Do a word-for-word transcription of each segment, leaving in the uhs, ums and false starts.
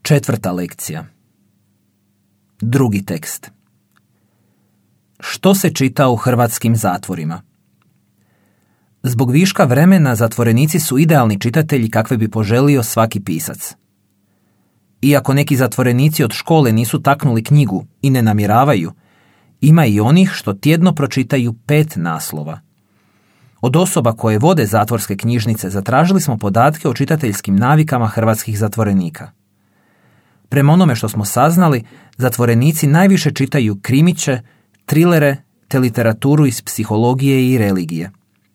Četvrta lekcija. Drugi tekst. Što se čita u hrvatskim zatvorima? Zbog viška vremena zatvorenici su idealni čitatelji kakve bi poželio svaki pisac. Iako neki zatvorenici od škole nisu taknuli knjigu i ne namjeravaju, ima i onih što tjedno pročitaju pet naslova. Od osoba koje vode zatvorske knjižnice zatražili smo podatke o čitateljskim navikama hrvatskih zatvorenika. Prema onome što smo saznali, zatvorenici najviše čitaju krimiće, trilere te literaturu iz psihologije i religije.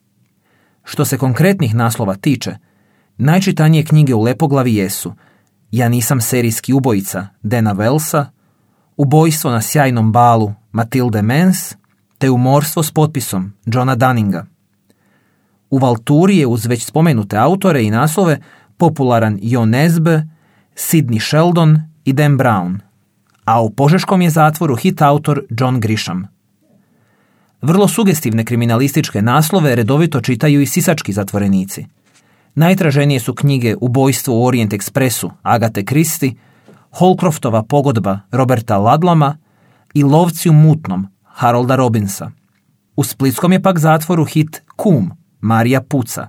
Što se konkretnih naslova tiče, najčitanije knjige u Lepoglavi jesu Ja nisam serijski ubojica Dana Wellsa, Ubojstvo na sjajnom balu Matilde Mens te Umorstvo s potpisom Johna Dunninga. U Valturi je uz već spomenute autore i naslove popularan Jo Nesbø, Sidney Sheldon i Dan Brown, a u požeškom je zatvoru hit autor John Grisham. Vrlo sugestivne kriminalističke naslove redovito čitaju i sisački zatvorenici. Najtraženije su knjige Ubojstvo u Orient Expressu Agate Christie, Holcroftova pogodba Roberta Ludlama i Lovci u mutnom Harolda Robinsa. U splitskom je pak zatvoru hit Kum Marija Puca.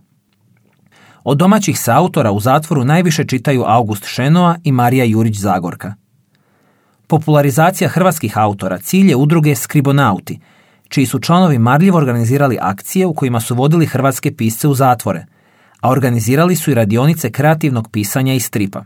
Od domaćih se autora u zatvoru najviše čitaju August Šenoa i Marija Jurić Zagorka. Popularizacija hrvatskih autora cilj je udruge Skribonauti, čiji su članovi marljivo organizirali akcije u kojima su vodili hrvatske pisce u zatvore, a organizirali su i radionice kreativnog pisanja i stripa.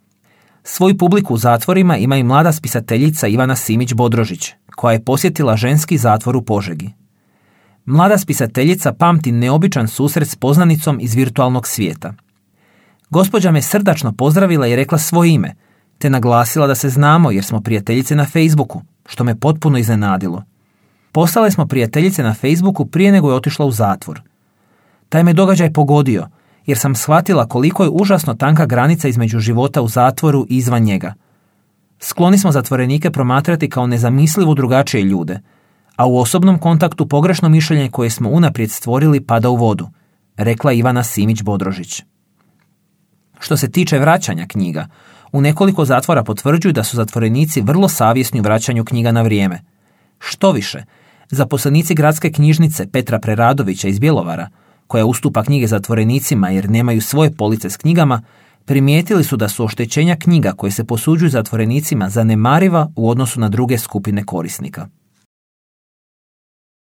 Svoju publiku u zatvorima ima i mlada spisateljica Ivana Simić-Bodrožić, koja je posjetila ženski zatvor u Požegi. Mlada spisateljica pamti neobičan susret s poznanicom iz virtualnog svijeta. Gospođa me srdačno pozdravila i rekla svoje ime, te naglasila da se znamo jer smo prijateljice na Facebooku, što me potpuno iznenadilo. Postale smo prijateljice na Facebooku prije nego je otišla u zatvor. Taj me događaj pogodio, jer sam shvatila koliko je užasno tanka granica između života u zatvoru i izvan njega. Skloni smo zatvorenike promatrati kao nezamislivo drugačije ljude, a u osobnom kontaktu pogrešno mišljenje koje smo unaprijed stvorili pada u vodu, rekla Ivana Simić-Bodrožić. Što se tiče vraćanja knjiga, u nekoliko zatvora potvrđuju da su zatvorenici vrlo savjesni u vraćanju knjiga na vrijeme. Štoviše, zaposlenici gradske knjižnice Petra Preradovića iz Bjelovara, koja ustupa knjige zatvorenicima jer nemaju svoje police s knjigama, primijetili su da su oštećenja knjiga koje se posuđuju zatvorenicima zanemariva u odnosu na druge skupine korisnika.